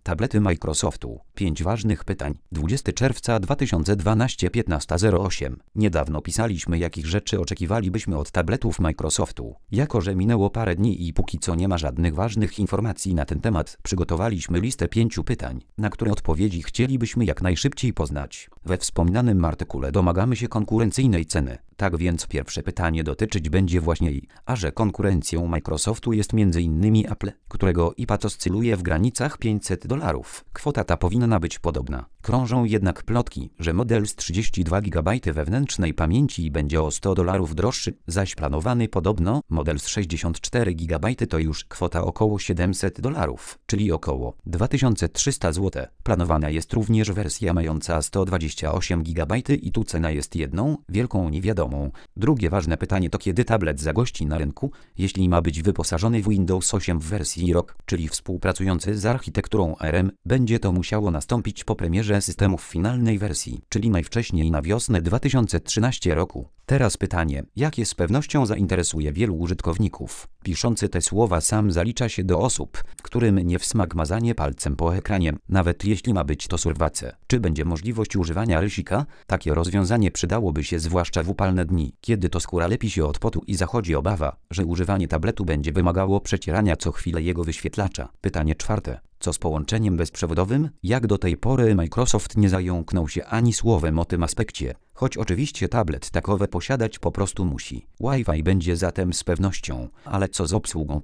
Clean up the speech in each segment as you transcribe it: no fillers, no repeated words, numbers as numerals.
Tablety Microsoftu. 5 ważnych pytań. 20 czerwca 2012 15:08. Niedawno pisaliśmy, jakich rzeczy oczekiwalibyśmy od tabletów Microsoftu. Jako że minęło parę dni i póki co nie ma żadnych ważnych informacji na ten temat, przygotowaliśmy listę 5 pytań, na które odpowiedzi chcielibyśmy jak najszybciej poznać. We wspomnianym artykule domagamy się konkurencyjnej ceny. Tak więc pierwsze pytanie dotyczyć będzie właśnie jej, a że konkurencją Microsoftu jest m.in. Apple, którego iPad oscyluje w granicach $500. Kwota ta powinna być podobna. Krążą jednak plotki, że model z 32 GB wewnętrznej pamięci będzie o $100 droższy, zaś planowany podobno model z 64 GB to już kwota około $700, czyli około 2300 zł. Planowana jest również wersja mająca 128 GB i tu cena jest jedną wielką niewiadomą. Drugie ważne pytanie to kiedy tablet zagości na rynku, jeśli ma być wyposażony w Windows 8 w wersji ROG, czyli współpracujący z architekturą ARM, będzie to musiało nastąpić po premierze systemu w finalnej wersji, czyli najwcześniej na wiosnę 2013 roku. Teraz pytanie, jakie z pewnością zainteresuje wielu użytkowników. Piszący te słowa sam zalicza się do osób, którym nie w smak mazanie palcem po ekranie, nawet jeśli ma być to surwace. Czy będzie możliwość używania rysika? Takie rozwiązanie przydałoby się zwłaszcza w upalne dni, kiedy to skóra lepi się od potu i zachodzi obawa, że używanie tabletu będzie wymagało przecierania co chwilę jego wyświetlacza. Pytanie czwarte. Co z połączeniem bezprzewodowym? Jak do tej pory Microsoft nie zająknął się ani słowem o tym aspekcie, choć oczywiście tablet takowe posiadać po prostu musi. Wi-Fi będzie zatem z pewnością, ale co z obsługą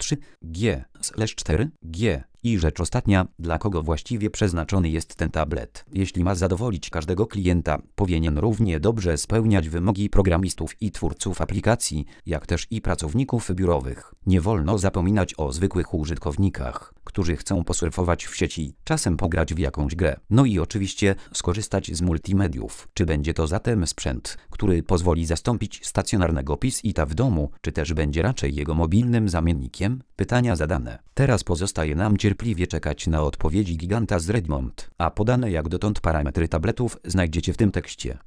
3G/4G? I rzecz ostatnia, dla kogo właściwie przeznaczony jest ten tablet? Jeśli ma zadowolić każdego klienta, powinien równie dobrze spełniać wymogi programistów i twórców aplikacji, jak też i pracowników biurowych. Nie wolno zapominać o zwykłych użytkownikach, którzy chcą posurfować w sieci, czasem pograć w jakąś grę. No i oczywiście skorzystać z multimediów. Czy będzie to zatem sprzęt, który pozwoli zastąpić stacjonarnego PiS-ita w domu, czy też będzie raczej jego mobilnym zamiennikiem? Pytania zadane. Teraz pozostaje nam cierpliwie czekać na odpowiedzi giganta z Redmond, a podane jak dotąd parametry tabletów znajdziecie w tym tekście.